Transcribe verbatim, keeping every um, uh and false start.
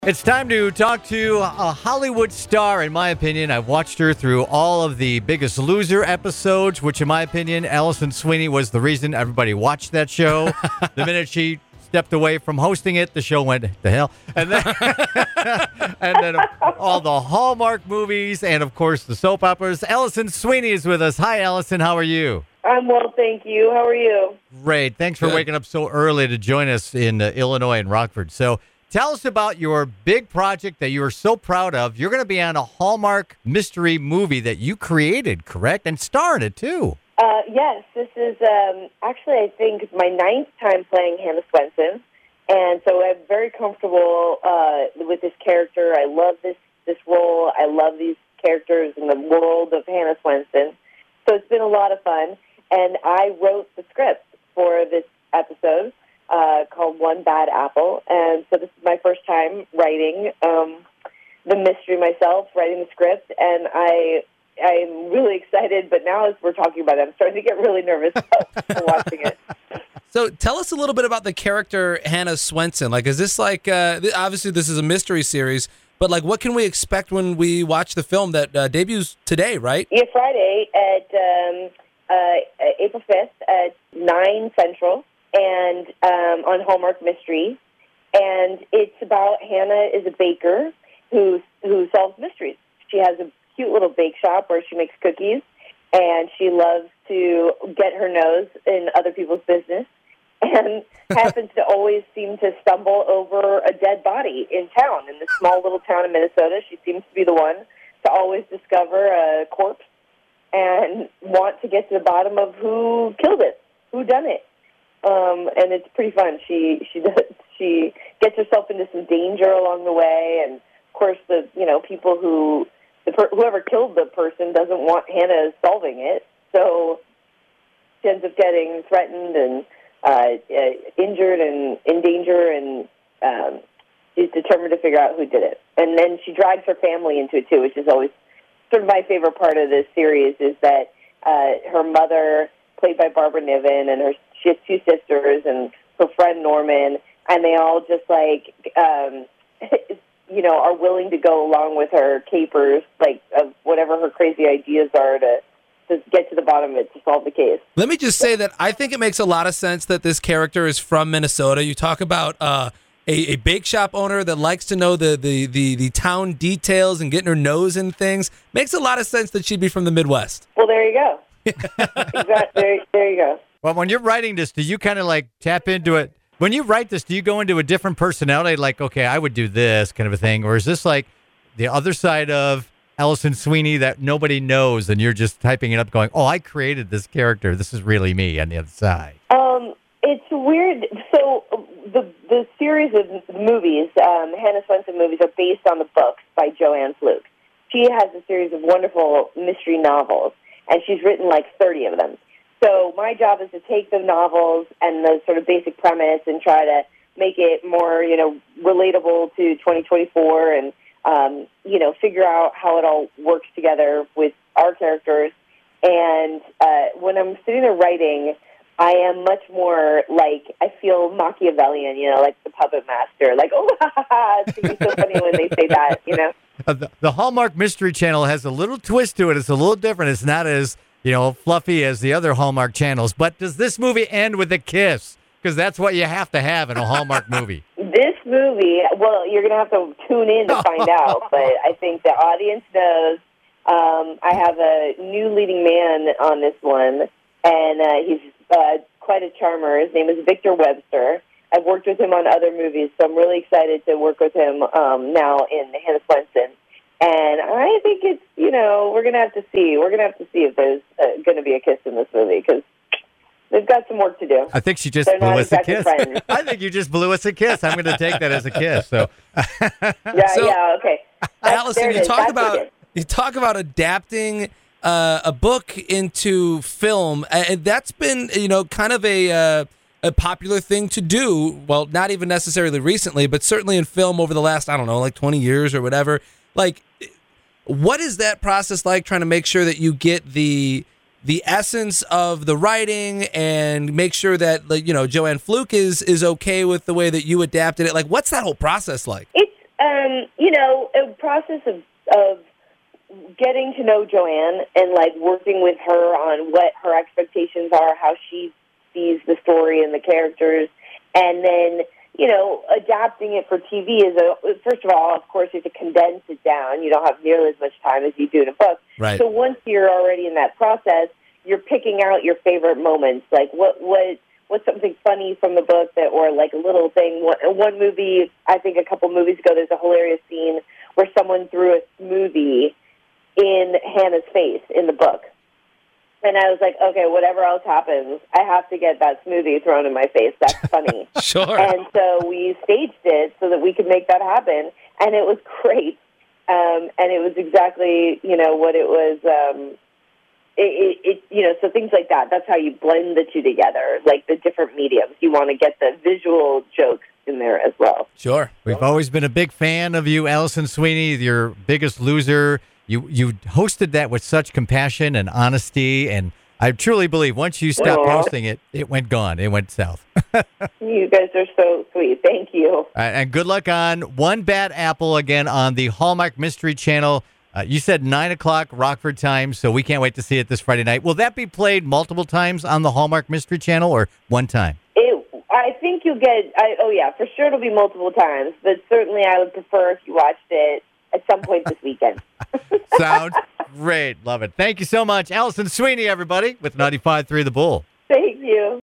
It's time to talk to a Hollywood star, in my opinion. I've watched her through all of the Biggest Loser episodes, which, in my opinion, Alison Sweeney was the reason everybody watched that show. The minute she stepped away from hosting it, the show went to hell. And then, and then all the Hallmark movies and, of course, the soap operas. Alison Sweeney is with us. Hi, Alison. How are you? I'm well, thank you. How are you? Great. Thanks for Good. waking up so early to join us in uh, Illinois and Rockford. So, tell us about your big project that you are so proud of. You're going to be on a Hallmark mystery movie that you created, correct? And star in it, too. Uh, yes, this is um, actually, I think, my ninth time playing Hannah Swenson. And so I'm very comfortable uh, with this character. I love this, this role. I love these characters in the world of Hannah Swenson. So it's been a lot of fun. And I wrote the script for this episode. Uh, called One Bad Apple, and so this is my first time writing um, the mystery myself, writing the script, and I I'm really excited. But now, as we're talking about it, I'm starting to get really nervous about watching it. So, tell us a little bit about the character Hannah Swenson. Like, is this like uh, th- obviously this is a mystery series, but like, what can we expect when we watch the film that uh, debuts today? Right? Yeah, Friday at um, uh, April fifth at nine Central. And um, on Hallmark Mystery, and it's about Hannah is a baker who who solves mysteries. She has a cute little bake shop where she makes cookies, and she loves to get her nose in other people's business, and happens to always seem to stumble over a dead body in town, in this small little town in Minnesota. She seems to be the one to always discover a corpse and want to get to the bottom of who killed it, who done it. Um, and it's pretty fun. She she does she gets herself into some danger along the way, and of course the you know people who the per, whoever killed the person doesn't want Hannah solving it, so she ends up getting threatened and uh, uh, injured and in danger, and um, she's determined to figure out who did it. And then she drags her family into it too, which is always sort of my favorite part of this series. Is that uh, her mother, played by Barbara Niven, and her she has two sisters and her friend Norman, and they all just like, um, you know, are willing to go along with her capers, like of whatever her crazy ideas are to, to get to the bottom of it to solve the case. Let me just say that I think it makes a lot of sense that this character is from Minnesota. You talk about uh, a, a bake shop owner that likes to know the, the, the, the town details and getting her nose in things. Makes a lot of sense that she'd be from the Midwest. Well, there you go. Exactly. There, there you go. Well, when you're writing this, do you kind of like tap into it? When you write this, do you go into a different personality? Like, okay, I would do this kind of a thing. Or is this like the other side of Alison Sweeney that nobody knows and you're just typing it up going, oh, I created this character. This is really me on the other side. Um, it's weird. So the the series of movies, um, Hannah Swenson movies, are based on the books by Joanne Fluke. She has a series of wonderful mystery novels, and she's written like thirty of them. So my job is to take the novels and the sort of basic premise and try to make it more, you know, relatable to twenty twenty-four and, um, you know, figure out how it all works together with our characters. And uh, when I'm sitting there writing, I am much more like, I feel Machiavellian, you know, like the puppet master. Like, oh, ha, ha, ha. It's going to be so funny when they say that, you know. Uh, the, the Hallmark Mystery Channel has a little twist to it. It's a little different. It's not as, you know, fluffy as the other Hallmark channels. But does this movie end with a kiss? Because that's what you have to have in a Hallmark movie. This movie, well, you're going to have to tune in to find out. But I think the audience knows. Um, I have a new leading man on this one, and uh, he's uh, quite a charmer. His name is Victor Webster. I've worked with him on other movies, so I'm really excited to work with him um, now in Hannah Swenson. And I think it's, you know, we're going to have to see. We're going to have to see if there's uh, going to be a kiss in this movie, because they've got some work to do. I think she just They're blew not us a exactly kiss. friends. I think you just blew us a kiss. I'm going to take that as a kiss. So, Yeah, So, yeah, okay. That's, there Allison, it you is. talk That's about it. you talk about adapting uh, a book into film, and that's been, you know, kind of a uh, a popular thing to do. Well, not even necessarily recently, but certainly in film over the last, I don't know, like twenty years or whatever. Like, what is that process like, trying to make sure that you get the the essence of the writing and make sure that, like, you know, Joanne Fluke is is okay with the way that you adapted it? Like, what's that whole process like? It's um, you know, a process of of getting to know Joanne and like working with her on what her expectations are, how she sees the story and the characters, and then, you know, adapting it for T V is a, first of all, of course, you have to condense it down. You don't have nearly as much time as you do in a book. Right. So once you're already in that process, you're picking out your favorite moments. Like what, what, what's something funny from the book that, or like a little thing. One, one movie, I think a couple movies ago, there's a hilarious scene where someone threw a smoothie in Hannah's face in the book. And I was like, okay, whatever else happens, I have to get that smoothie thrown in my face. That's funny. Sure. And so we staged it so that we could make that happen. And it was great. Um, and it was exactly, you know, what it was. Um, it, it, it, you know, so things like that. That's how you blend the two together, like the different mediums. You want to get the visual jokes in there as well. Sure. We've always been a big fan of you, Allison Sweeney, your Biggest Loser. You you hosted that with such compassion and honesty, and I truly believe once you stopped Aww. posting it, it went gone. It went south. You guys are so sweet. Thank you. Uh, and good luck on One Bad Apple again on the Hallmark Mystery Channel. Uh, you said nine o'clock Rockford time, so we can't wait to see it this Friday night. Will that be played multiple times on the Hallmark Mystery Channel or one time? It, I think you'll get, I, oh yeah, for sure it'll be multiple times, but certainly I would prefer if you watched it at some point this weekend. Sounds great. Love it. Thank you so much. Allison Sweeney, everybody, with ninety-five point three The Bull. Thank you.